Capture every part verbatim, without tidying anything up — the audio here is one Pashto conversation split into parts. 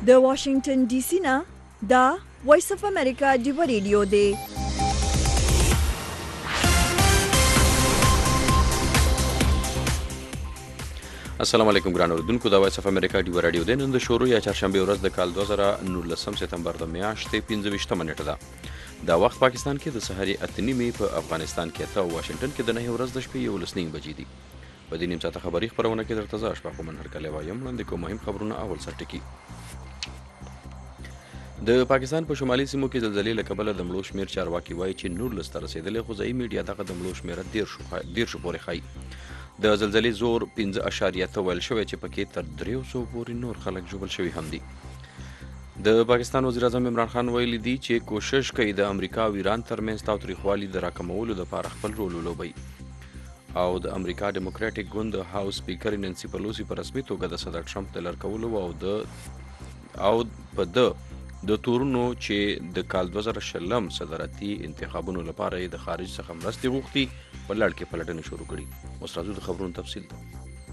د واشنگټن ډي سي نه دا وایس اف امریکا ډیو ریډیو دی. السلام علیکم ګران اوردونکو، دا وایس اف امریکا ډیو ریډیو دی. نن د شروع یا چهارشنبه ورځ د کال دوه زره نولسم سپتمبر د میاشتې پنځه ویشتمه نیټه ده. دا وخت پاکستان کې د سحري اته نیمې، په افغانستان کې اته او واشنګټن کې د نهه ورځ د شپې یولس نیمې بجې دي. په دې نیم ساعته خبري خپرونه کې درته زه اشفاق من هرکلی وایم. وړاندې کوم مهم خبرونه. اول سر ټکي. د پاکستان په شمالي سیمو کې زلزلې له کبله د مړو شمېر چارواکي وایي چې نولس ته رسېدلی، خو ځایي میډیا دغه د مړو شمېره دېرشو پورې ښایي. د زلزلې زور پنځه اشاریه اته ویل شوی چې پکې تر دریو سوو پورې نور خلک ژوبل شوي هم دي. د پاکستان وزیر اعظم عمران خان ویلي دي چې کوشش کوي د امریکا او ایران ترمنځ تاوتریخوالي د راکمولو دپاره خپل رول ولوبوي. او د امریکا ډیموکراټیک ګوند د هاوس سپیکر نانسي پلوسی په رسمي توګه د صدر ټرمپ د لر کولو او د او په د د تورونو چې د کال دوه زره شلم صدارتي انتخابونو لپاره یې د خارج څخه مرستې غوښتي په لړ کې پلټنې شروع کړي. اوس راځو د خبرونو تفصیل ته.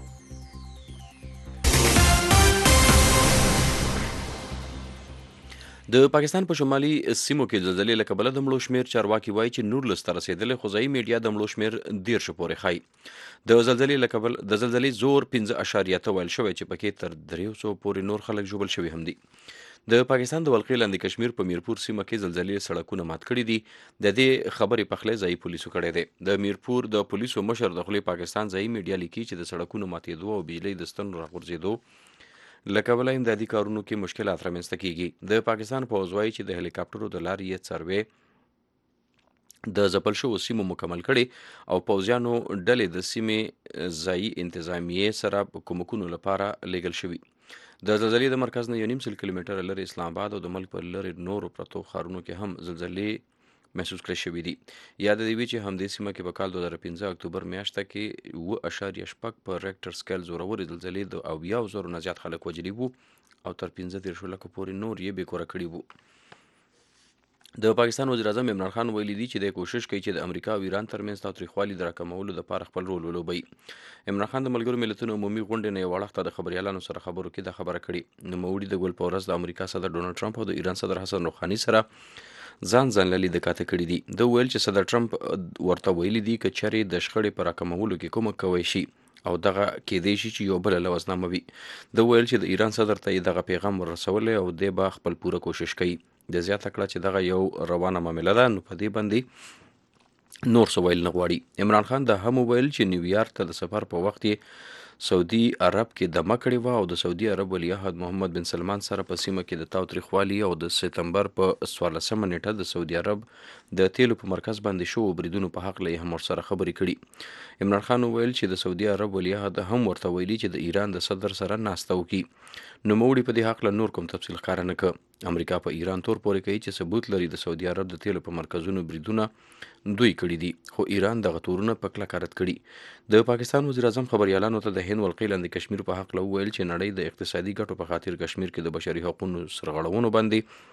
د پاکستان په شمالي سیمو کې زلزلې له کبله د مړو شمېر چارواکي وایي چې نولس ته رسېدلی، خو ځایي میډیا د مړو شمېر دېرشو پورې ښایي. د زلزلې له کبله د زلزلې زور پنځه اشاریه اته ویل شوی چې پکې تر دریو سوو پورې نور خلک ژوبل شوي هم دي. د پاکستان د ولقې لاندې کشمیر په میرپور سیمه کې زلزلې سړکونه مات کړي دي. د دې خبرې پخلی ځایي پولیسو کړی دی. د میرپور د پولیسو مشر د خولې پاکستان ځایي میډیا لیکي چې د سړکونو ماتېدو او بجلۍ د ستنو راغورځېدو له کبله امدادي کارونو کې مشکلات رامنځته کیږي. د پاکستان پوځ وایي چې د هلیکاپټرو د لارې یې سروې د ځپل شوو سیمو مکمل کړي او پوځیانو ډلې د سیمې ځایي انتظامیې سره په کومکونو لپاره لیږل شوي. د زلزلې د مرکز نه یو نیم سل کیلومتره لرې اسلام آباد او د ملک په لرې نورو پرتو ښارونو کې هم زلزلې محسوس کړی شوي دي. یاد دې وي چې همدې سیمه کې په کال دوه زره پنځه اکتوبر میاشته کې اوه اشاریه شپږ په ریکټر سکیل زورورې زلزلې د اویاو زرو نه زیات خلک وژلي وو او تر پنځه دېرشو لکو پورې نور یې بېکوره کړي وو. د پاکستان وزیر اعظم عمران خان ویلي دي چې د کوشش کوي چې د امریکا او ایران ترمنځ تاوتریخوالي د راکمولو دپاره خپل رول ولوبوي. عمران خان د ملګرو ملتونو عمومي غونډې نه یو وړاندې د خبریالانو سره خبرو کې دا خبره کړې. نوموړي د ګل په ورځ د امریکا صدر ډونالډ ټرمپ او د ایران صدر حسن روحاني سره ځان ځان له لیده کاته کړي دي. د ویل چې صدر ټرمپ ورته ویلي دي که چېرې د شخړې په راکمولو کې کومک کوی شي او دغه کېدی شي چې یو بله لوزنامه وي. د ویل چې د ایران صدر ته یې دغه پیغام ورسولی او دی به خپل پوره کوشش کوي. د زیاته کړه چې دغه یو روانه معامله ده، نو په دې باندې نور څه ویل نه غواړي. عمران خان دا هم وویل چې نیویارک ته د سفر په وخت یې سعودي عرب کې دمه کړې وه او د سعودي عرب ولیعهد محمد بن سلمان سره په سیمه کې د تاوتریخوالي او د سپتمبر په څوارلسمه نیټه د سعودي عرب د تیلو په مرکز باندې شوو بریدونو په هکله یې هم ورسره خبرې کړي. عمران خان وویل چې د سعودي عرب ولیعهد هم ورته ویلي چې د ایران د صدر سره ناسته وکړي. نوموړي په دې هکله نور کوم تفصیل ښکاره نه کړ. امریکا په ایران تور پورې کوي چې ثبوت لري د سعودي عرب د تیلو په مرکزونو بریدونه دوی کړي دي، خو ایران دغه تورونه په کلکه رد کړي. د پاکستان وزیر اعظم خبریالانو ته د هند ولقې لاندې کشمیر په هکله وویل چې نړۍ د اقتصادي ګټو په خاطر کشمیر کې د بشري حقونو سرغړونو باندې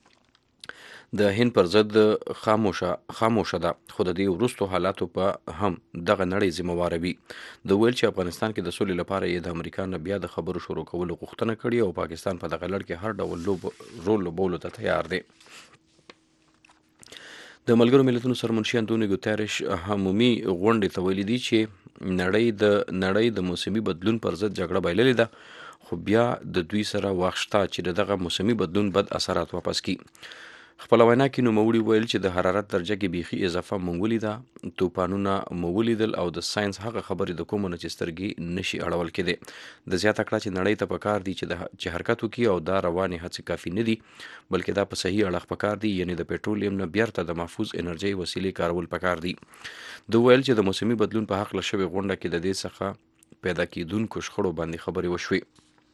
د هند پر ضد خاموشه خاموشه ده، خو د دې وروستو حالاتو په هم دغه نړۍ ذمهواره وي. د ویل چې افغانستان کې د سولې لپاره یې د امریکا نه بیا د خبرو شروع کولو غوښتنه کړې او پاکستان په دغه لړ کې هر ډول رول لوبولو ته تیار دی. د ملګرو ملتونو سرمنشي انتونیو ګوتریش عمومي غونډې ته ویلي دي چې نړۍ د نړۍ د موسمي بدلون پر ضد جګړه بایللې ده، خو بیا د دوی سره وخت شته چې دغه موسمي بدلون بد اثرات واپس کړي. خپله وینا کې نوموړي ویل چې د حرارت درجه کې بیخي اضافه مونږ ولیده، توپانونه مو ولیدل او د ساینس هغه خبرې د کومو نه چې سترګې نشي اړول کېدی. د زیاته کړه چې نړۍ ته پکار دی چې د چې حرکت وکړي او دا روانې هڅې کافي نه دي، بلکې دا په صحیح اړخ پکار دی، یعنې د پټرولیم نه بیرته د محفوظ انرژۍ وسیلې کارول پکار دي. د ویل چې د موسمي بدلون په هکله شوې غونډه کې د دې څخه پیدا کېدونکو شخړو باندې خبرې وشوې.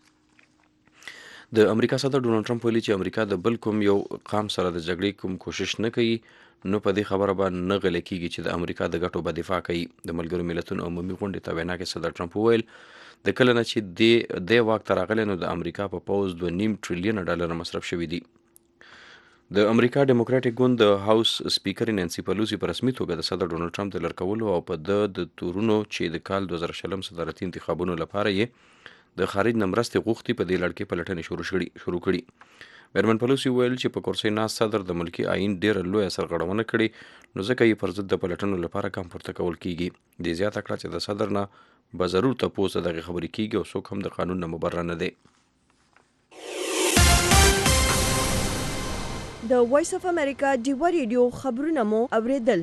د امریکا صدر ډونالډ ټرمپ ویلي چې امریکا د بل کوم یو قام سره د جګړې کوم کوشش نه کوي، نو په دې خبره به نه غلی کېږي چې د امریکا د ګټو به دفاع کوي. د ملګرو ملتونو عمومي غونډې ته وینا کې صدر ټرمپ وویل د کله نه چې دې دې واک ته راغلی نو د امریکا په پوځ دوه نیم ټریلیونه ډالر مصرف شوي دي. د امریکا ډیموکراټیک ګوند د هاوس سپیکر نانسي پلوسی په رسمي توګه د صدر ډونالډ ټرمپ د لر کولو او په د د تورونو چې د کال دوه زره شلم صدارتي انتخابونو لپاره یې د خارج نه مرستې غوښتي په دې لړ کې پلټنې شروع کړي شروع کړي میرمن پلوسی ویل چې په کرسۍ ناست صدر د ملکی آئین ډیره لویه سرغړونه کړې نو ځکه یې پر ضد د پلټنو لپاره کم پورته کول کیږي د زیاته کړه چې د صدر نه به ضرور تپوس دغه خبرې کیږي او څوک هم د قانون نه مبرر نه دی. د وایس اف امریکا ډیوه ریډیو خبرونه مو اوریدل.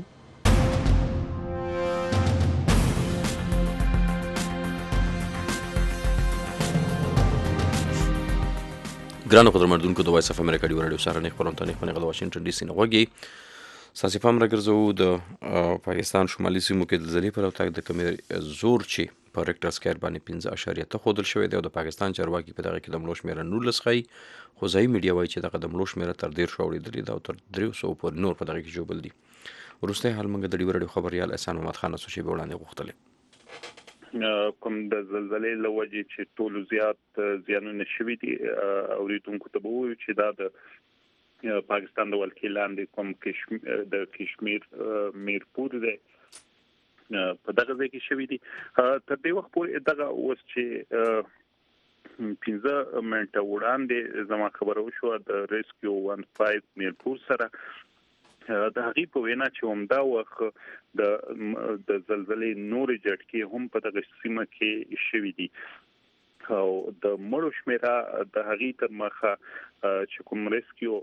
ګرانو قدرمنونکو د وایس اف امریکا ډیوه رادیو سره نه خبرونه نه خبرونه د واشنگټن ډي سي نه وګي ساسي پام راګرځو د پاکستان شمالي سیمو کې د زلزلې پر وخت د کمې زور چې په ریکټر سکیل باندې پنځه اعشاریه ته خودل شوې دی او د پاکستان چارواکي په دغه کې د ملو شمیره نولس ښیي خو ځایي میډیا وایي چې دغه د ملو شمیره تر ډېر شو اورېدلې ده او تر درې سوو پورې نور په دغه کې ژوبل دي. وروستی حال موږ د ډیوه رادیو خبریال احسان محمد خان څو شیبې وړاندې غوښتلې کوم د زلزلې له وجې چې ټولو زیات زیانونه شوي دي اوریدونکو ته به ووایو چې دا د پاکستان د ولکې لاندې کوم کشمیر د کشمیر میرپور دی په دغه ځای کې شوي دي. تر دې وخت پورې دغه اوس چې پنځه منټه وړاندې زما خبره وشوه د ریسکیو ون فایو میرپور سره د هغې په وینا چې همدا وخت د د زلزلې نورې جټکې هم په دغه سیمه کې شوي دي او د مړو شمیره د هغې تر مخه چې کوم ریسکیو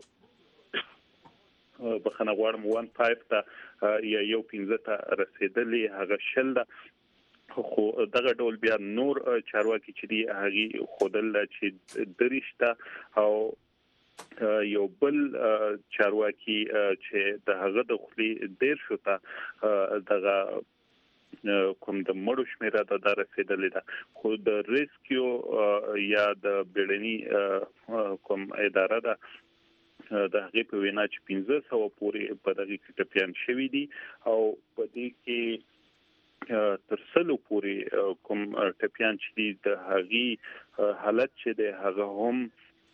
بخښنه غواړم ون فایو ته یا یو پنځه ته رسېدلې هغه شل ده خو دغه ډول بیا نور چارواکي چې دي هغې ښودل چې دېرش ته او یو بل چارواکي چې د هغه د خولي دیرشو ته دغه کوم د مړو شمیره د رسیدلې ده خو د ریسکیو یا د بیړني کوم اداره ده د هغې په وینا چې پنځه سوه پورې په دغه کې ټپیان شوي دي او په دې کې تر سلو پورې کوم ټپیان چې دي د هغې حالت چې دی هغه هم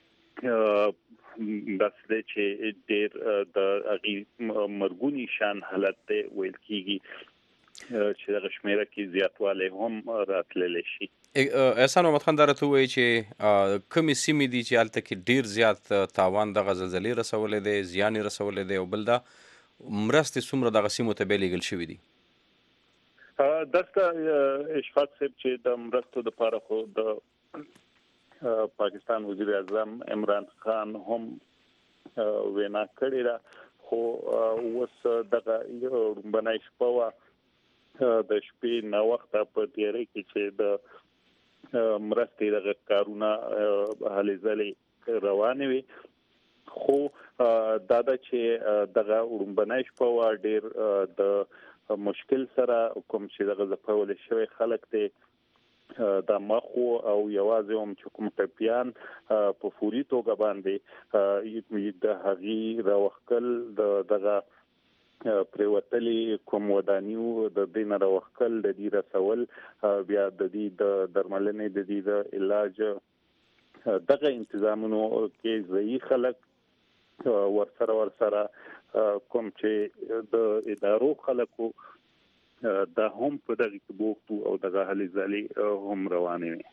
داسې دی چې ډېر د هغې مرګوني شان حالت دی ویل کېږي چې دغه شمیره کې زیاتوالی هم راتللی شي. احسان محمد خان دا راته ووایي چې کومې سیمې دي چې هلته کې ډېر زیات تاوان دغه زلزلې رسولی دی زیان یې رسولی دی او بل دا مرستې څومره دغه سیمو ته بیا لیږل شوي دي؟ دلته اشفاق صاحب چې د مرستو دپاره خو د پاکستان وزیر اعظم عمران خان هم وینا کړې ده خو اوس دغه لومبنۍ شپه وه د شپې ناوخته په تیارۍ کې چې د مرستې دغه کارونه هلې ځلې روانې وي خو دا ده چې دغه لومبنۍ شپه وه ډېر د مشکل سره کوم چې دغه ځپولی شوی خلک دی د مخو او یوازې هم چې کوم ټپیان په فوري توګه باندې د هغې راوښکل د دغه پرېوتلي کوم ودانیو د دې نه راوښکل د دې رسول بیا د دې د درملنې د دې د علاج دغه انتظامونو کې ځایي خلک ورسره ورسره کوم چې د ادارو خلکو دا هم په دغه کې بوخت او دغه هلې ځلې هم روانې وي.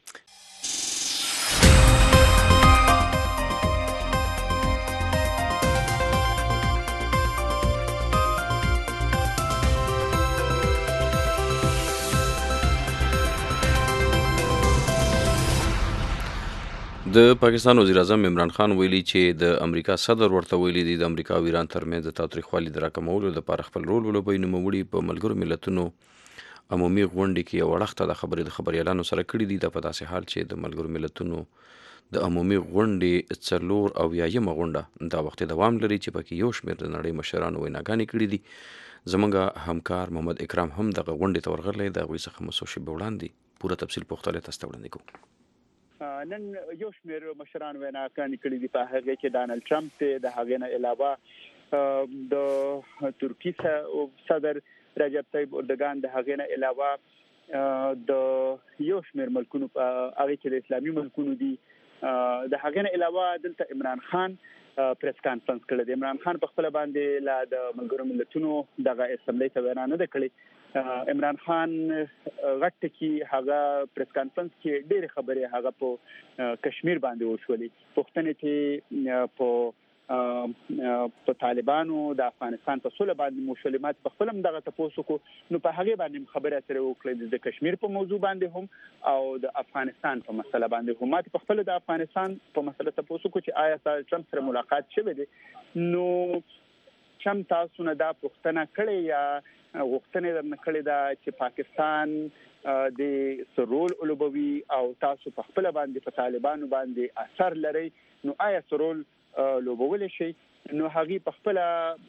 د پاکستان وزیر اعظم عمران خان ویلي چې د امریکا صدر ورته ویلي دي د امریکا او ایران ترمنځ د تاوتریخوالي د راکمولو لپاره خپل رول ولوبوي. نوموړي په ملګرو ملتونو عمومي غونډې کې یو وړښته د خبرې د خبریالانو سره کړي دي. دا په داسې حال چې د ملګرو ملتونو د عمومي غونډې څلور او یایمه غونډه دا وخت دوام لري چې پکې یو شمېر د نړۍ مشرانو ویناګانې کړي دي. زموږ همکار محمد اکرام هم دغه غونډې ته ورغلی د هغوی څخه مو څو شېبې وړاندې پوره تفصیل پوښتلی تاسو ته وړاندې کوو. نن یو شمېر مشران ویناګانې کړي دي په هغې کې ډانلډ ټرمپ دی د هغې نه علاوه د ترکي صدر رجب طیب اردوګان د هغې نه علاوه د یو شمېر ملکونو په هغې کې د اسلامي ملکونو دي د هغې نه علاوه دلته عمران خان پریس کانفرنس کړی دی. عمران خان په خپله باندې لا د ملګرو ملتونو دغه اسمبلۍ ته وینا نه ده کړې عمران خان غټ کی هغه پریس کانفرنس کې ډېر خبرې هغه په کشمیر باندې وشولې پښتنې کې په په طالبانو د افغانستان په سوله باندې مشکلات په خپل هم دغه تاسو کو نو په هغه باندې خبره سره وکړه د کشمیر په موضوع باندې هم او د افغانستان په مسله باندې هم ماته په خپل د افغانستان په مسله تاسو کو چې آیا ټرمپ سره ملاقات شوه دي نو چم تاسو نه دا پښتنه کړي یا غوښتنه درنه کړې ده چې پاکستان د سرول اولوبوي او تاسو په خپل باندې په طالبانو باندې اثر لري نو آیا سرول لوبول شي نو هغه په خپل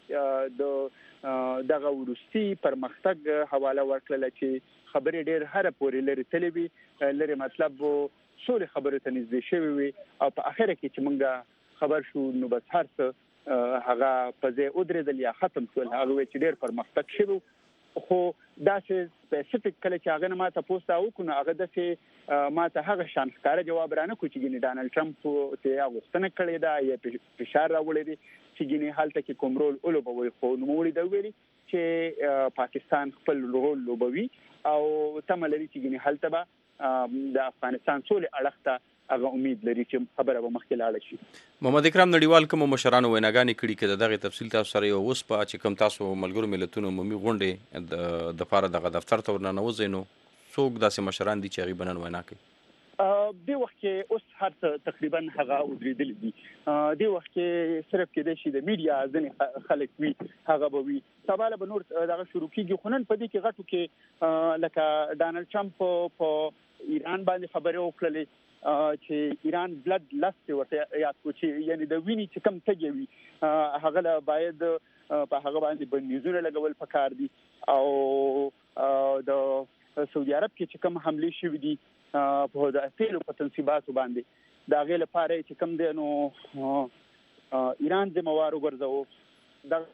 د دغه ورستي پرمختګ حواله ورکړل چې خبرې ډېر هر پورې لري تلوي لري مطلب سولې خبرې ته نږدې شوی وي او په اخر کې چې موږ خبر شو نو بس هر څه هغه په ځای ودرېدل یا ختم شول هغه چې ډېر پرمختګ شوی خو دا چې سپیسیفیک کله چې هغه ما ته پوسټ او کنه هغه د چې ما ته هغه شان ښکارا جواب رانه کوي چې ګینه ډانلډ ټرمپ ته هغه غوښتنه کړې ده یا فشار راوړی دی چې ګینه حالت کې کوم رول اولوبوي خو نو وړي دا ویلي چې پاکستان خپل رول لوبوي او تم لري چې ګینه حالت به د افغانستان سولې اړخته هغه امید لري چې خبره به مخکې لاړه شي محمد اکرام نړیوال کوم مشرانو ویناګانې کړي کې دغه تفصیل تاسو سره یو اوس په چې کوم تاسو ملګرو ملتونو عمومي غونډې د د فار دغه دفتر ته ورننوځي نو څوک داسې مشران دي چې هغه بنن وینا کوي د وخت کې اوس هر تقریبا هغه ودرېدل دي د وخت کې صرف کې د شي د میډیا ځنې خلک وي هغه به وي سواله به نور دغه شروع کیږي خنن په دې کې غټو کې لکه ډانلډ ټرمپ په ایران باندې خبرې وکړلې چې ایران بلډ لست ورته یاد کو چې یعنی د ویني چې کم تګي وي هغه لا باید په هغه باندې بندیزونه لګول پکار دي او د سعودي عرب کې چې کم حمله شوې دي په د اصل په تنصیبات باندې دا غل لپاره چې کم دي نو ایران د موارو ګرځاو د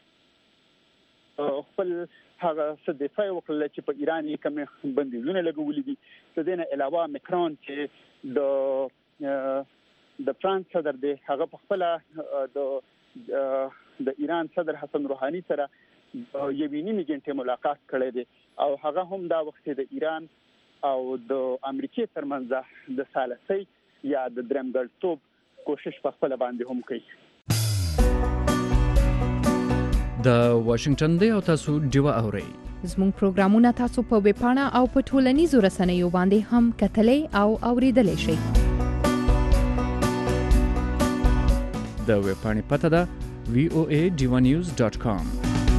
خپل هغه څه دفاع وکړل چې په ایران کې کوم بندیزونه لګولې دي د دې نه علاوه مکرون چې د د فرانس صدر دی هغه په خپل د د ایران صدر حسن روحاني سره یوې نیمه غنټه ملاقات کړې دي او هغه هم دا وخت د ایران او د امریکای ترمنځ د ثالثي یا د درمګړتوب کوشش په خپل باندې هم کوي د واشنگټن دی او تاسو ډیوا اورئ زموږ پروګرامونه تاسو په ویب پاڼه او په ټولنیزو رسنیو باندې هم کتلای او اوریدلای شئ د ویب پاڼې پته ده وی او ای ډیوا نیوز ډاٹ کام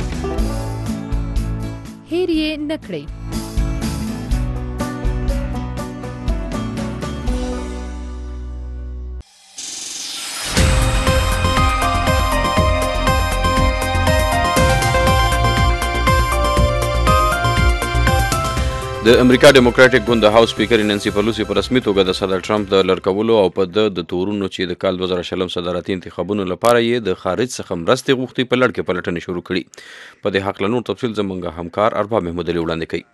هیر یې نکړئ د امریکا ډیموکراټک ګوند د هاوس سپیکر نانسی پلوسی په رسمي توګه د صدر ټرمپ د لړکولو او په د د تورونو چې د کال دوه زره شلم صدارتي انتخابونو لپاره یې د خارج څخه مرستې غوښتي په لړ کې پلټنې شروع کړي په دې حق له نور تفصیل زموږ همکار ارباب محمود علي وړاندې کوي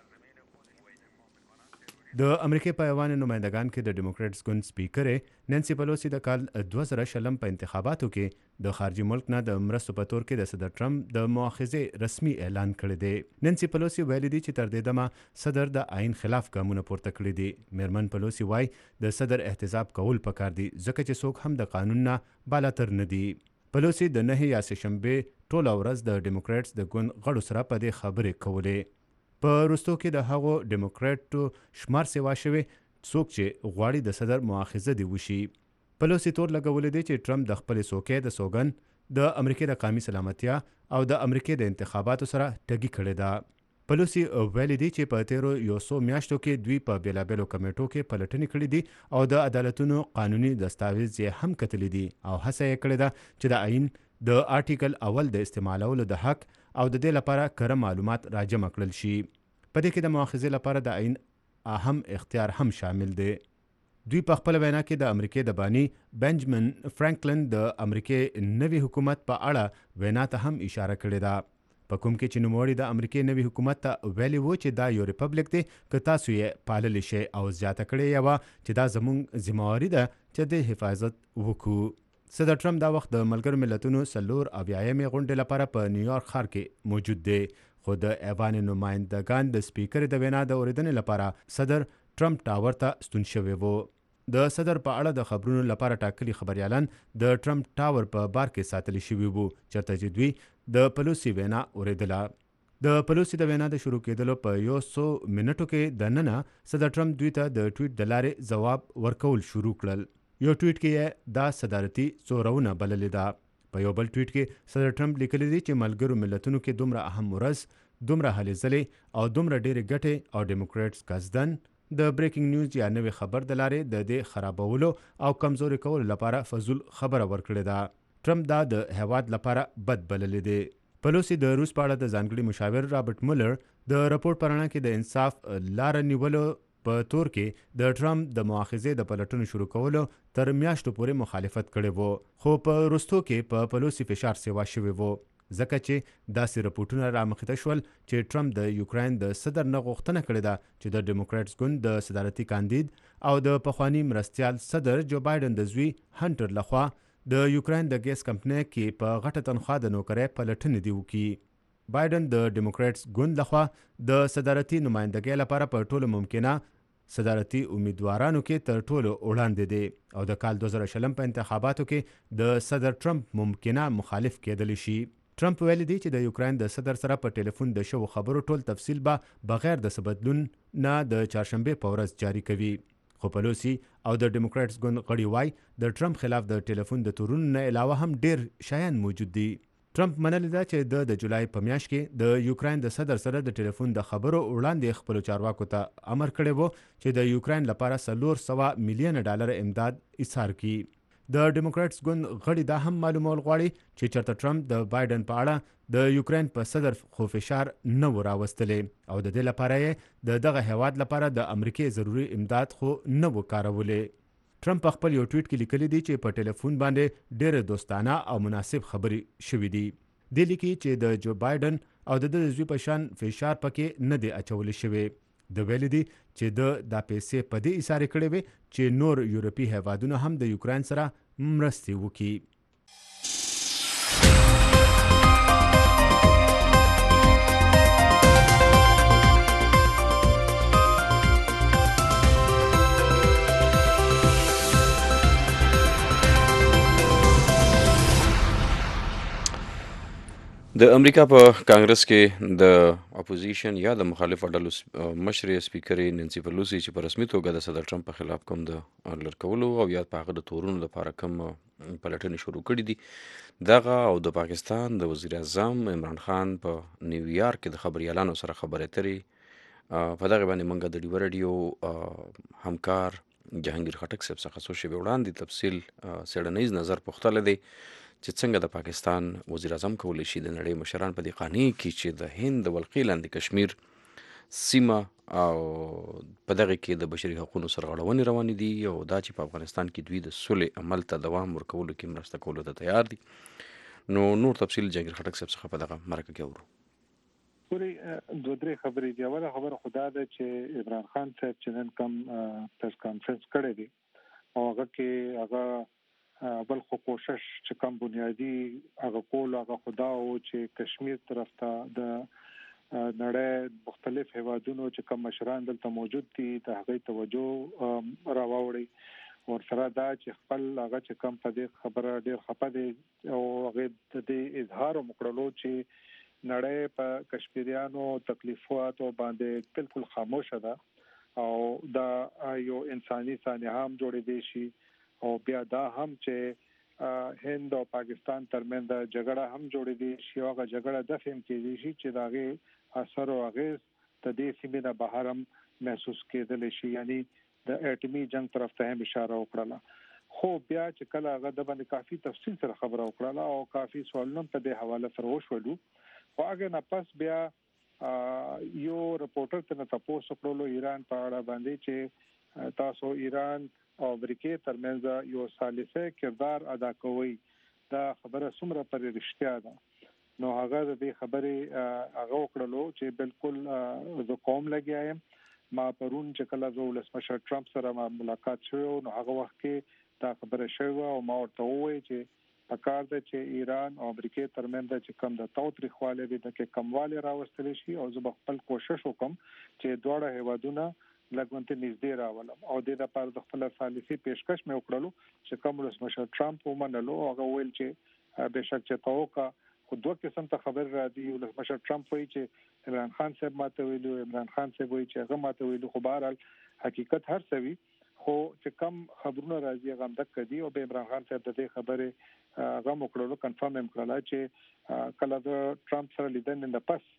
د امریکای په ایوان نمائندگان کې د ډیموکراټس ګوند سپیکر نانسی پلوسی د کال دوه زره شلم په انتخاباتو کې د خارجي ملک نه د مرستو په تور کې د صدر ټرمپ د مؤاخذې رسمي اعلان کړی دی نانسی پلوسی ویلي دی چې تر دې دمه صدر د آئین خلاف ګامونه پورته کړی دي میرمن پلوسی وای د صدر احتساب کول پکار دي ځکه چې څوک هم د قانون نه بالاتر نه دي پلوسی د نه یا سهشنبه ټوله ورځ د ډیموکراټس د ګوند غړو سره په دې خبرې کولې په وروستو کې د هغو ډیموکراټو شمار سیوا شوی څوک چې غواړي د صدر مؤاخذه دی وشي پلوسی تور لګولې دی چې ټرمپ د خپل سوکې د سوګن د امریکای د قومي سلامتیا او د امریکای د انتخاباتو سره ټګي کړې ده پلوسی ویلي دی چې په تیرو یو څو میاشتو کې دوی په بیلابیلو کمیټو کې پلټنې کړې دي او د عدالتونو قانوني دستاویز یې هم کتلې دي او هڅه یې کړې ده چې د آئین د آرټیکل اول د استعمالولو د حق او د دې لپاره کره معلومات راجمع کړل شي په دې کې د مؤاخذې لپاره د آئین اهم اختیار هم شامل دی دوی په خپل وینا کې د امریکای د بانی بنجمن فرانکلن د امریکای نوي حکومت په اړه وینا ته هم اشاره کړې ده په کوم کې چې نوموړي د امریکای نوي حکومت ته ویلي وو چې دا یو ریپبلیک دی که تاسو یې پاللی شئ او زیاته کړې یې وه چې دا زموږ ذمهواري ده چې د حفاظت وکړو صدر ټرمپ دا وخت د ملګرو ملتونو څلور اویایمې غونډې لپاره په نیویارک ښار کې موجود دی خو د ایوان نمائندگان د سپیکر د وینا د اوریدنې لپاره صدر ټرمپ ټاور ته ستون شوی وو. د صدر په اړه د خبرونو لپاره ټاکلي خبريالان د ټرمپ ټاور په بار کې ساتل شوي وو چرته چې دوی د پلوسی وینا اوریدله. د پلوسی د وینا د شروع کېدلو په یو سو منټو کې د ننه صدر ټرمپ دوی ته د ټویټ د لارې جواب ورکول شروع کړل. یو ټویټ کې دا صدارتي څورونه بللې ده. په یو بل ټویټ کې صدر ټرمپ لیکلي دي چې ملګرو ملتونو کې دومره اهم ورځ، دومره هلې ځلې او دومره ډېرې ګټې او ډیموکریټس قصدن د بریکینګ نیوز یا نوې خبر د لارې د دې خرابولو او کمزوري کولو لپاره فضول خبره ورکړې ده. ټرمپ دا د هیواد لپاره بد بللې دي. پلوسی د روس په اړه د ځانګړي مشاور رابرټ مولر د راپور په رڼا کې د انصاف لار نیولو په تور کې د ټرمپ د مؤاخذې د پلټنو شروع کولو تر میاشتو پورې مخالفت کړی وو، خو په وروستو کې په پلوسی فشار سیوا شوی وو ځکه چې داسې رپورټونه رامخته شول چې ټرمپ د یوکراین د صدر نه غوښتنه کړې ده چې د ډیموکریټس ګوند د صدارتي کاندید او د پخوانی مرستیال صدر جو بایدن د زوی هنټر لخوا د یوکراین د ګیس کمپنۍ کې په غټه تنخواه د نوکرۍ پلټنې دی وکړي. بایدن د ډیموکریټس ګوند لخوا د صدارتي نمائندګۍ لپاره په ټولو ممکنه صدارتي امیدوارانو کې تر ټولو وړاندې دی او د کال دوه زره شلم په انتخاباتو کې د صدر ټرمپ ممکنه مخالف کېدلی شي. ټرمپ ویلي دی چې د یوکراین د صدر سره په ټلیفون د شو خبرو ټول تفصیل به بغیر د بدلون نه د چهارشنبه په ورځ جاری کوي. خو پلوسی او د ډیموکریټس ګوند غړي وای د ټرمپ خلاف د ټلیفون د تورونو نه علاوه هم ډیر شیان موجود دي. ټرمپ منلی ده چې د د جولای په میاشت کې د یوکراین د صدر سره د ټلیفون د خبرو وړاندې خپل چارواکو ته امر کړی وو چې د یوکراین لپاره څلور سوه میلیونه ډالر امداد ایثار کړي. د ډیموکریټس ګوند غړي دا هم معلومول غواړي چې چرته ټرمپ د بایدن په اړه د یوکراین په صدر خو فشار نه و راوستلی او د دې لپاره یې د دغه هیواد لپاره د امریکای ضروري امداد خو نه و کارولی. ټرمپ په خپل یو ټویټ کې لیکلی دی چې په ټلیفون باندې ډېر دوستانه او مناسب خبرې شوې دي. دی لیکي چې د جو بایدن او د د زوی په شان فشار پکې نه دی اچولی شوی. د ویلي دي چې د دا پیسې په دې ایثار کړې وي چې نور یورپي هیوادونه هم د یوکراین سره مرستې وکړي. د امریکا په کانګرس کې د اپوزیشن یا د مخالفو ډلو مشر سپیکر نانسی پلوسی چې په رسمي توګه د صدر ټرمپ په خلاف کوم د لړکولو او یا په هغه د تورونو لپاره کوم پلټنې شروع کړي دي دغه او د پاکستان د وزیر اعظم عمران خان په نیویارک کې د خبريالانو سره خبرې اترې په دغه باندې موږ د ډیو رادیو همکار جهانگیر خټک صاحب څخه څو شیبې وړاندې تفصیل څېړنیز نظر پوښتلی دی چې څنګه د پاکستان وزیر اعظم کولی شي د نړۍ مشران په دې قانع کړي چې د هند د ولقې لاندې کشمیر سیمه او په دغه کې د بشري حقوقو سرغړونې روانې دي او دا چې په افغانستان کې دوی د سولې عمل ته دوام ورکولو کې مرسته کولو ته تیار دي. نو نور تفصیل جهانگیر خټک صاحب څخه په دغه مرکه کې اورو. پوری دوه درې خبرې دی. اوله خبره خدا ده چې عمران خان صاحب چې نن کوم پریس کانفرنس کړی دی او هغه کې هغه بل خو کوشش چې کوم بنیادی هغه کول هغه خدا او چې کشمیر طرف ته د نړۍ مختلف هیوادونو چې کوم مشران دلته موجود دي د هغه توجه راوړي او سره دا چې خپل هغه چې کوم په دې خبره ډیر خپه دي او هغه د دې اظهار وکړلو چې نړۍ په کشمیریانو تکلیفاتو باندې بالکل خاموشه ده او دا یو انساني سانحه هم جوړې دي شي او بیا دا هم چې هند او پاکستان ترمنځ د جګړه هم جوړې دي شي او هغه جګړه د فهم کې شي چې داغه اثر او هغه د دې سیمې نه بهر هم محسوس کېدل شي یعنی د اټومي جنگ طرف ته هم اشاره وکړه. خو بیا چې کله هغه د باندې کافي تفصیل سره خبره وکړه او کافي سوالونه په دې حواله سره وشولو خو هغه نه پس بیا یو رپورټر ته تاسو کړلو ایران په اړه باندې چې تاسو ایران او امریکای ترمنځ یو ثالثه کردار ادا کوي دا خبره څومره پر رښتیا ده نو هغه د دې خبرې هغه وکړلو چې بالکل زه قوم لګیایم ما پرون چې کله زه ولسمشر ټرمپ سره ما ملاقات شوی نو هغه وخت کې دا خبره شوی او ما ورته وویل چې پکار ده چې ایران او امریکا ترمنځ چې کم د تاوتریخواله دي د کمواله راوستل شي او زه خپل کوشش وکم چې دواړه هیوادونه لګونته نږدې راولم او د لپاره د خپل پالیسي پیشکش مې وکړلو چې کوم ولسمشر ټرمپ ومنلو او هغه ویل چې بهشکه چې توګه خو دوه قسم ته خبر را دي ولسمشر ټرمپ وایي چې عمران خان صاحب ماته ویلو عمران خان صاحب وایي چې هغه ماته ویلو خو بهرحال حقیقت هر څه وي خو چې کم خبرونه راځي هغه د کدي او به عمران خان صاحب د دې خبره هغه وکړلو کنفرم هم کړل چې کله د ټرمپ سره لیدنه نه پس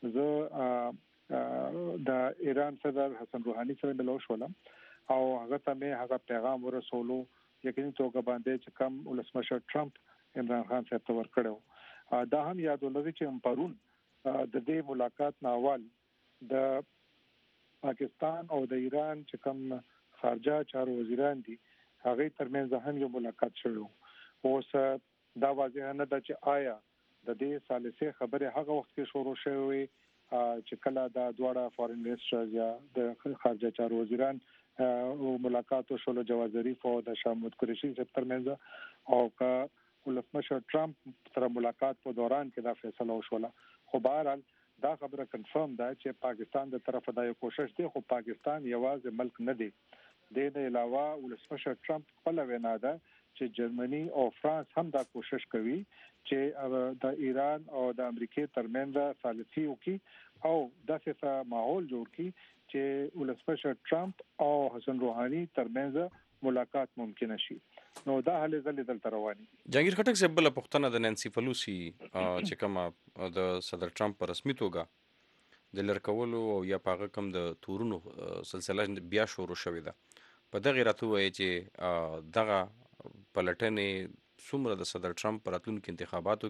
زه د ایران صدر حسن روحاني سره ملو شولم او هغه ته مې هغه پیغام ورسولو یقیني توګه باندې چې کم ولسمشر ټرمپ عمران خان صاحب ته ورکړو دا هم یاد ولرئ چې پرون د دې ملاقات ناوال د پاکستان او د ایران چې کم خارجه چارو وزیران دي هغه ترمنځ هم یو ملاقات شوه اوس دا واضح نه ده چې آیا د دې ثالثه خبره هغه وخت کې شروع شوه چې کله دا دواړه فارن منسټرز یا د خارجه چارو وزیران او ملاقات شول جواز ظریف او د شاه محمود قریشي ترمنځ او کا ولسمشر ټرمپ سره ملاقات په دوران کې دا فیصله وشوله خو بهرحال دا خبره کنفرم ده چې پاکستان د طرفه دا یو کوشش دی خو پاکستان یوازې ملک نه دی د دې علاوه ولسمشر ټرمپ خپل وینا ده چې جرمني او فرانس هم دا کوشش کوي چې د ایران او د امریکا ترمنځ ثالثي وکړي او داسې ماحول جوړ کړي چې ولسمشر ټرمپ او حسن روحاني ترمنځ ملاقات ممکن شي نو دا حل زل دل رواني جنگیر خټک صاحب بل پښتنه د نانسی پلوسی چې کومه د صدر ټرمپ پر رسمي توګه د لړکولو او یا پاغه کم د تورونو سلسله بیا شروع شوې ده په دغه راته وایي چې دغه پلټنې څومره د صدر ټرمپ پر راتلونکو انتخاباتو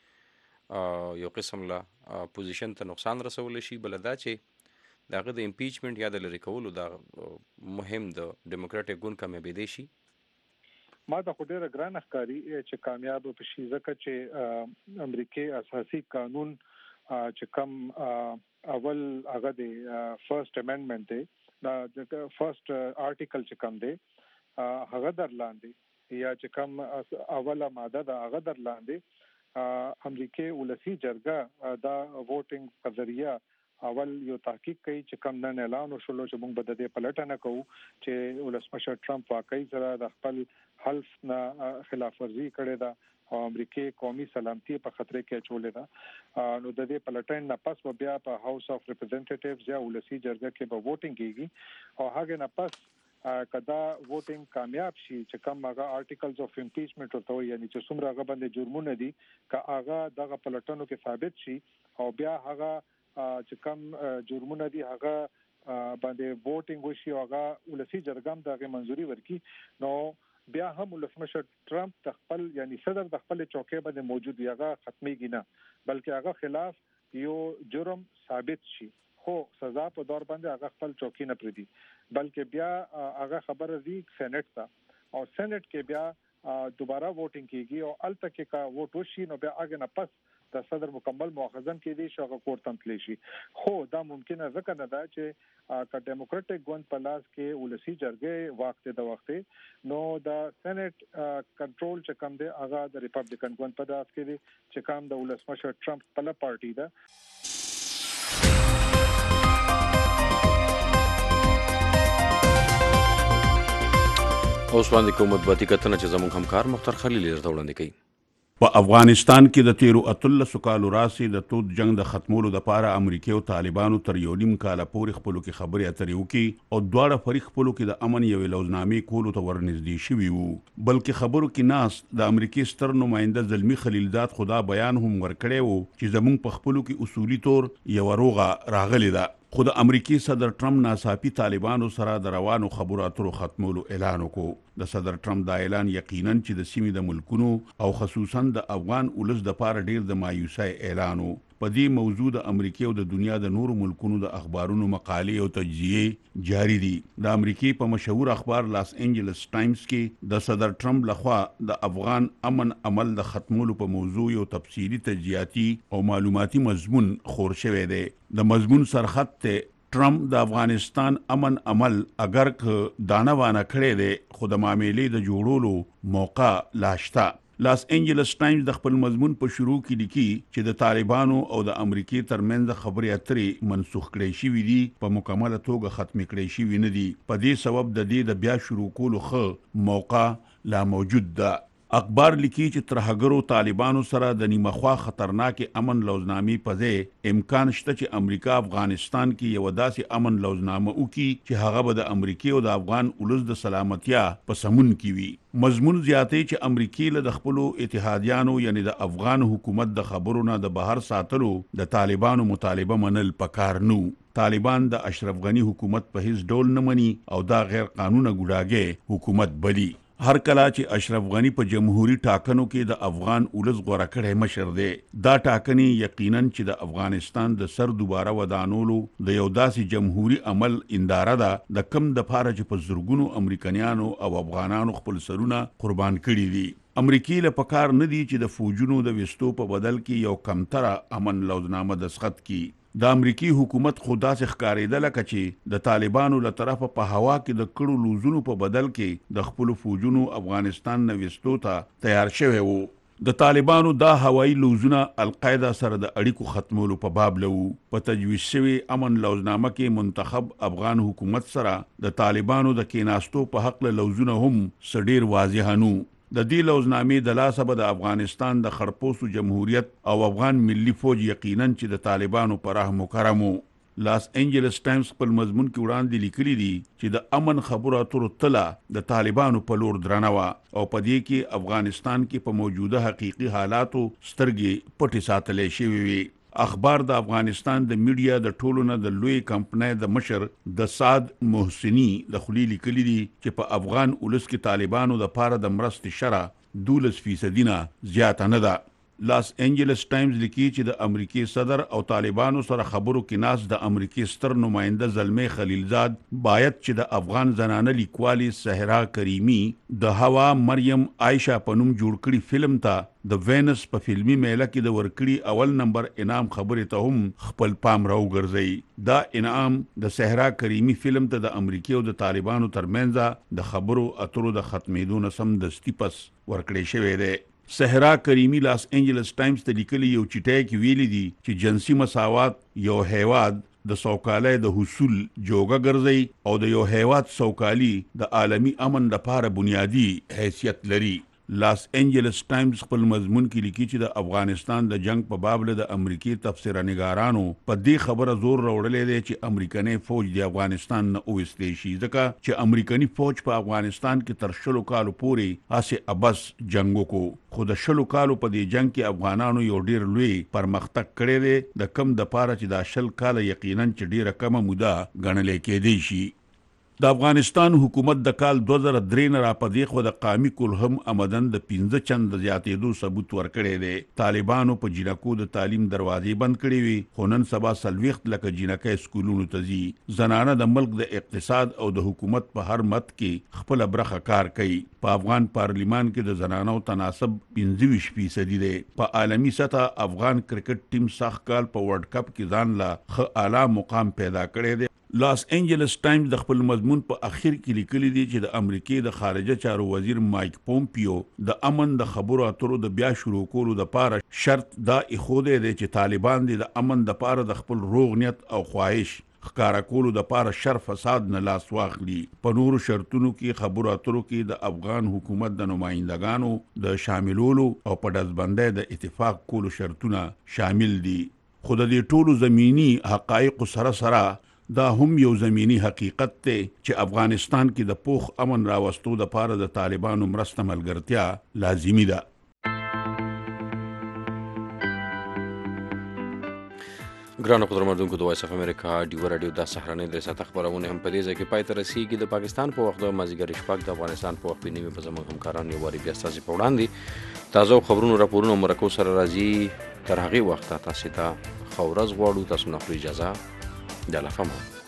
کې یو قسم لا پوزیشن ته نقصان رسول شي بل دا چې دغه د امپیچمنت یا د لری کولو دا مهم د ډیموکراټیک ګوند کامیابی شي ما د خډيره ګران ښکاری چې کامیاب په شي ځکه چې امریکای اساسي قانون چې کم اول هغه دی فرست امندمنت دی دا د فرست آرټیکل چې کم دی هغه درلاندې یا چې کم اوله ماده دا هغه درلاندې امریکای ولسی جرګه دا ووټینګ په ذریعہ اول یو تحقیق کوي چې کم نن اعلان وشول چې موږ به د دې پلټنه کوو چې ولسمشر ټرمپ واقعي سره د خپل حلف نه خلاف ورزي کړې ده او امریکای قومي سلامتي په خطر کې اچولې ده نو د دې پلټن نه پس بیا په هاوس اف ریپرزنټیټیوز یا ولسی جرګه کې به ووټینګ کیږي او هغه نه پس کدا ووټینګ کامیاب شي چې کوم هغه آرټیکلز اف امپیچمنت ورته یعنی چې څومره هغه باندې جرمونه دي که هغه دغه پلټنو کې ثابت شي او بیا هغه چې کوم جرمونه دي هغه باندې ووټینګ وشي او هغه ولسی جرګه هم دغه منځوري ورکړي نو بیا هم ولسمشر ټرمپ د خپل یعنی صدر د خپل چوکۍ باندې موجود دی هغه ختميږي نه بلکې هغه خلاف یو جرم ثابت شي خو سزا په دور باندې هغه خپل چوکۍ نه پردي بلکې بیا هغه خبره دی سېنات ته او سېنات کې بیا دوباره ووټینګ کیږي او الته کې کا ووټ وشي نو بیا هغه نه پس د صدر مکمل مؤاخذن کې دي شغه کورتم تلی شي خو دا ممکنه ځکه نه ده چې کا ډیموکراټک ګوند په لاس کې ولسی جرګه وخت د وخت نو د سېنات کنټرول چې کوم دی هغه د ریپابلیکن ګوند په لاس کې دي چې کوم د ولسمشر ټرمپ په لا پارټي ده اوس باندې کوم مطبوعاتي کتنه چې زموږ همکار مختار خلیل درته وړاندې کوي په افغانستان کې د تیرو اتلسو کالو راسي د تود جنگ د ختمولو لپاره امریکا او طالبانو تر یو نیم کال پورې خپل کې خبرې اترې وکړي او دواړه فریق خپل کې د امن یو لوزنامې کولو ته ورنږدې شوي وو بلکې خبرو کې ناس د امریکای ستر نماینده زلمی خلیلزاد خدا بیان هم ورکړی وو چې زموږ په خپل کې اصولي تور یو روغه راغلی ده خو د امریکای صدر ټرمپ ناڅاپي طالبانو سره د روانو خبرو اترو ختمولو اعلان وکړ د صدر ټرمپ دا اعلان یقینا چې د سیمې د ملکونو او خصوصا د افغان ولس د پاره ډیر د مایوسۍ اعلان وو په دې موضوع د امریکای او د دنیا د نورو ملکونو د اخبارونو مقالې او تجزیه جاری دي د امریکای په مشهور اخبار لاس انجلس ټایمز کې د صدر ټرمپ لخوا د افغان امن عمل د ختمولو په موضوع یو تفصیلی تجزیاتی او معلوماتي مضمون خور شوی دی د مضمون سرخط ته ټرمپ د افغانستان امن عمل اگر ک دانه وانه کړی دی خو د معاملې د جوړولو موقع لاشتا لاس انجلس ټایمز د خپل مضمون په شروع کې لیکي چې د طالبانو او د امریکای ترمنځ خبرې اترې منسوخ کړي شوې دي په مکمله توګه ختم کړي شوې نه دي. په دې سبب د دې د بیا شروع کولو ښه موقع لا موجود ده. اخبار لیکي چې ترهګرو طالبانو سره د نیمه خوا خطرناک امن لوزنامې په ځای امکان شته چې امریکا افغانستان کې یو داسې امن لوزنامه وکړي چې هغه به د امریکای او د افغان ولس د سلامتیا په سمون کې وي. مضمون زیاتې چې امریکای له د خپلو اتحادیانو یعنی د افغان حکومت د خبرو نه د بهر ساتلو د طالبانو مطالبه منل پکار نو. طالبان د اشرف غنی حکومت په هیڅ ډول نه مني او دا غیر قانوني ګډاګي حکومت بلی. هر کله چې اشرف غنی په جمهوریت ټاکنو کې د افغان ولس غوړه کړی مشر دی، دا ټاکنې یقینا چې د افغانستان د سر دوباره ودانولو د یو داسې جمهوریت عمل انداره ده د کم د پاره چې په زرګونو امریکایانو او افغانانو خپل سرونه قربان کړي دي. امریکای له پکار نه دی چې د فوجونو د وستو په بدل کې یو کمتره امن لوزنامه دستخط کړي. د امریکای حکومت خدا سه ښکارېدل چې د طالبانو له طرفه په هوا کې د کړو لوزونو په بدل کې د خپل فوجونو افغانستان نه وستو ته تیار شوی وو. د طالبانو دا هوایي لوزونه القاعده سره د اړیکو ختمولو په باب لو. په تجویز شوی امن لوزنامه کې منتخب افغان حکومت سره د طالبانو د کیناستو په حق له لوزونه هم سډیر واضح نو. د دې لوزنامې د لاسه به د افغانستان د خړپوسو جمهوریت او افغان ملي فوج یقینا چې د طالبانو پر رحم کرمو. لاس انجلس ټایمز خپل مضمون کې وړاندې لیکلي دي چې د امن خبرو اترو تله د طالبانو په لور درنه وه او په دې کې افغانستان کې په موجوده حقیقي حالاتو سترګې پټې ساتلې شوې وي. اخبار د افغانستان د میډیا د ټولو نه د لوی کمپنۍ د مشر د سعد محسنی د خلی لیکلي دي چې په افغان ولس کې طالبانو د پاره د مرستې شرح دولس فیصدي نه زیاته نه ده. لاس انجلس ټایمز لیکي چې د امریکای صدر او طالبانو سره خبرو کې ناس د امریکای ستر نماینده زلمی خلیلزاد باید چې د افغان زنانه لیکوالي صحرا کریمی د هوا مریم عائشہ پنوم جوړ کړي فلم ته د وینس په فلمي میله کې د ورکړي اول نمبر انعام خبرې ته هم خپل پام راوګرځي. دا انعام د صحرا کریمی فلم ته د امریکای او د طالبانو ترمنځ د خبرو اترو د ختمېدو نه سم دستي پس ورکړي شوی دی. صحرا کریمی لاس انجلس ټایمز ته لیکلي یو چټای کې ویلي دي چې جنسي مساوات یو هیواد د سوکالۍ د حصول جوګه ګرځي او د یو هیواد سوکالي د عالمی امن لپاره بنیادی حیثیت لري. لاس انجلس ټایمز خپل مضمون کې لیکي چې د افغانستان د جنگ په باب له د امریکای تفسیره نگارانو په دې خبره زور راوړلې دی چې امریکایي فوج د افغانستان نه اوستې شي ځکه چې امریکایي فوج په افغانستان کې تر شلو کالو پورې هسه ابس جنگ وکړو خو د شلو کالو په دې جنگ کې افغانانو یو ډیر لوی پرمختګ کړی دی د کم د پاره چې دا شل کال یقینا چې ډیره کمه موده ګڼل کېدی شي. د افغانستان حکومت د کال دوه زره درې نه را پدې خو د قامي کلهم آمدن د پنځه چند زیاتېدو ثبوت ورکړی دی. طالبانو په جنکو د تعلیم دروازې بند کړې وي خو نن سبا څلوېښت لکه جنکۍ سکولونو ته ځي. زنانه د ملک د اقتصاد او د حکومت په هر مد کې خپله برخه کار کوي. په افغان پارلیمان کې د زنانو تناسب پنځه ویشت فیصدي دی. په عالمي سطح افغان کرکټ ټیم سخت کال په ورلد کپ کې ځان له ښه اعلی مقام پیدا کړی دی. لاس انجلس ټایمز د خپل مضمون په اخر کې لیکلي دي چې د امریکای د خارجه چارو وزیر مایک پومپیو د امن د خبرو اترو د بیا شروع کولو د پاره شرط دا ایښودی دی چې طالبان د امن د پاره د خپل روغ نیت او خواهش ښکارا کولو د پاره شر فساد نه لاس واخلي. په نورو شرطونو کې خبرو اترو کې د افغان حکومت د نمائندګانو د شاملولو او په ډزبندۍ د اتفاق کولو شرطونه شامل دي. خو د دې ټولو زمینی حقایق سره سره دا هم یو زمینی حقیقت دی چې افغانستان کې د پوخ امن راوستو د پاره د طالبانو مرسته ملګرتیا لازمی ده. ګرانو قدرمنونکو د وایس اف امریکا ډیو رادیو د سهارنۍ د ساعت خبرونه هم په دې ځای کې پای ته رسیږي. د پاکستان په وخت د مازیګر شپږ د افغانستان په وخت نیمه په زموږ همکاران یو واری بیا ستاسو په وړاندې تازه خبرونو راپورونو مرکو سره راځي. تر هغه وخت تاسو ته خو ورځ غواړو. تاسو نه اجازه د لفهمه